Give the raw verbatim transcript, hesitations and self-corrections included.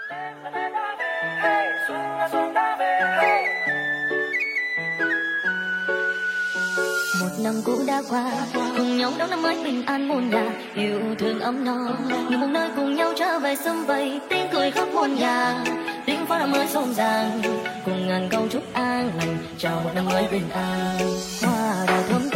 Một năm cũ đã qua, cùng nhau đón năm mới bình an muôn nhà, yêu thương ấm no, như một nơi cùng nhau trở về sum vầy, tiếng cười khắp muôn nhà, tiếng pháo năm mới rộn ràng, cùng ngàn câu chúc an lành, chào một năm mới bình an. Hoa đào thơm